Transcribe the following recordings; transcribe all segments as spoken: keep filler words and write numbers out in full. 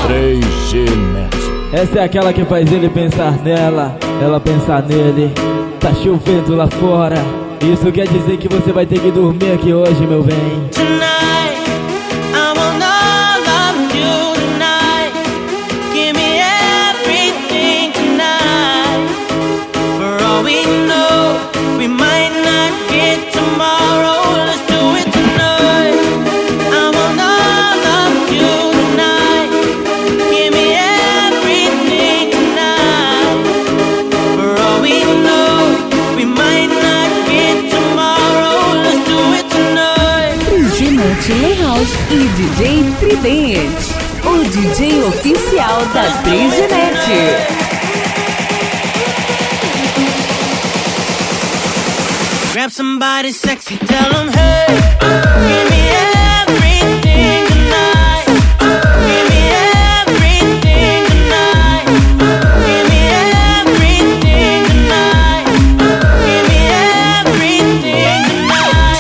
três G Net. Essa é aquela que faz ele pensar nela, ela pensar nele. Tá chovendo lá fora, isso quer dizer que você vai ter que dormir aqui hoje, meu bem. Tonight, I want all of you tonight. Give me everything tonight. For all we know, we might not get tomorrow. Let's do it tonight. I want all of you tonight. Give me everything tonight. For all we know, we might not get tomorrow. Let's do it tonight. D J Net Lan House e D J Tridente, o D J oficial da três G Net. Grab somebody sexy, tell them hey, give me everything tonight. Give me everything tonight. Give me everything tonight. Give me everything tonight.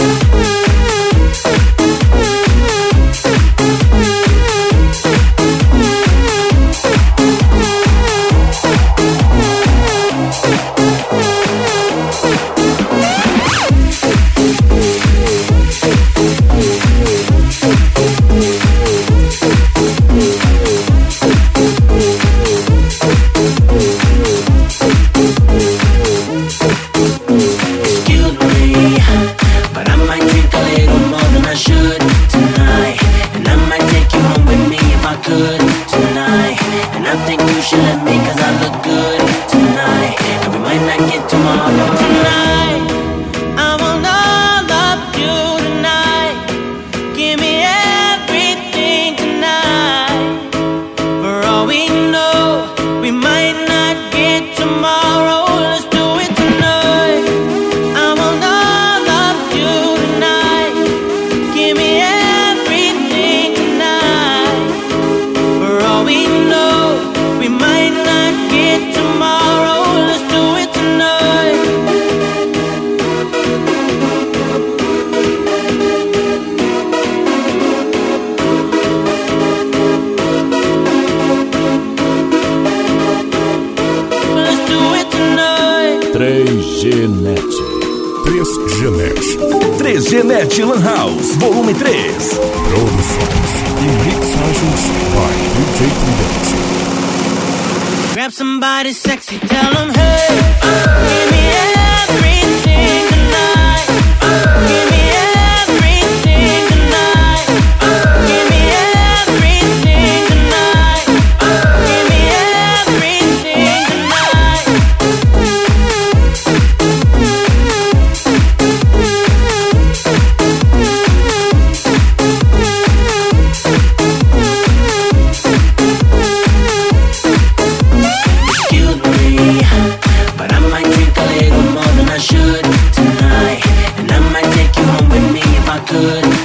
Excuse me, but I might drink a little more than I should tonight. And I might take you home with me if I could tonight. And I think you should let me cause I look good tonight. And we might not get tomorrow. Tonight, I want all of you tonight. Give me everything tonight. For all we know, we might not get tomorrow. Let's do it tonight. I want all of you tonight. Give me everything tonight. For all we know, we might not get tomorrow. Let's do it tonight. Let's do it tonight. três G Net. três G Net. três G Net Lan House, volume três. Produções e mixagens by D J Tridente. Grab somebody sexy, tell them hey, give me everything tonight. Give me everything tonight. Give me everything tonight. Give me everything tonight. Excuse me, but I might drink a little more than I should tonight. And I might take you home with me if I could